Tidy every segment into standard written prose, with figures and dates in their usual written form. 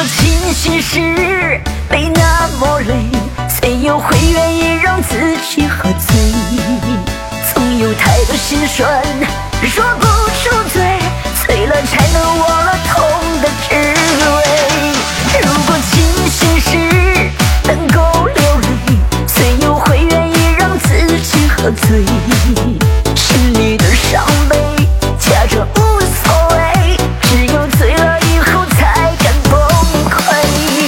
清醒时被那么累，谁又会愿意让自己喝醉？总有太多心酸说不出嘴，醉了才能忘了痛的滋味。如果清醒时能够流泪，谁又会愿意让自己喝醉？心里的伤悲假装无所谓，只有醉了以后才敢崩溃。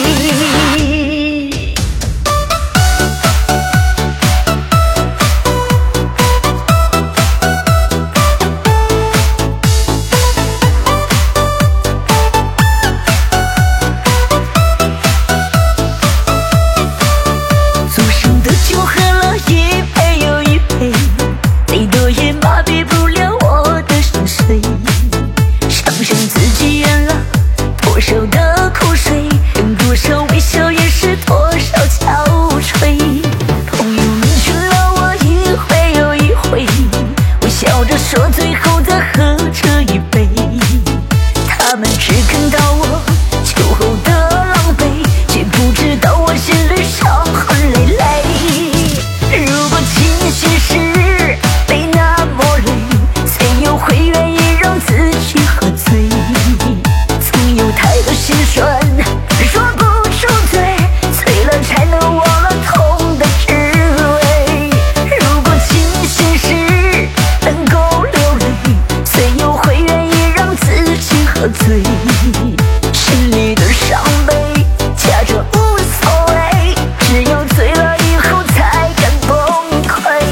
桌上的酒喝了一杯又一杯，再多也麻痹不了我的心碎。想想自己咽了多少的苦水，用多少微笑掩饰多少憔悴。朋友们劝了我一回又一回，我笑着说最后再喝这一杯。他们只看到我酒后的狼狈，却不知道我心里伤痕累累。如果清醒时被那么累，谁又会愿意让自己喝醉？总有太多心酸说不出嘴，醉了才能忘了痛的滋味。如果清醒时能够流泪，谁又会愿意让自己喝醉？心里的伤悲假装无所谓，只有醉了以后才敢崩溃。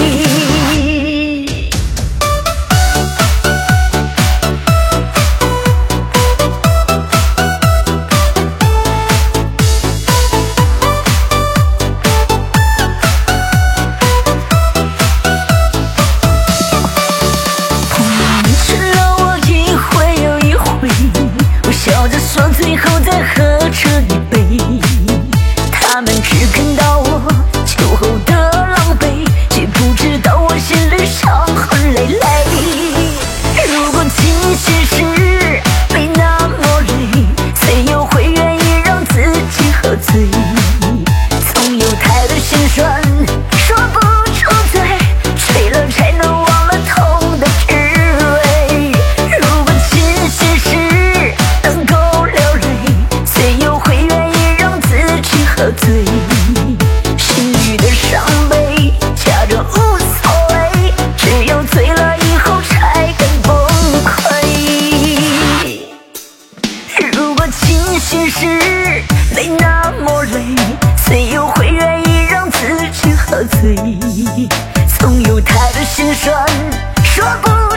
朋友们劝了我一回又一回，我笑着说最后再喝这一杯。他们只看到我酒后的狼狈，却不知道我心里伤痕累累。如果清醒时被那么累，谁又会愿意让自己喝醉？总有太多心酸说不出嘴，醉了才能忘了痛的滋味。如果清醒时能够流泪，谁又会愿意让自己喝醉？心里的伤悲假装无所谓，只有醉了以后才敢崩溃。如果清醒时没那么累，谁又会愿意让自己喝醉？总有太多心酸说不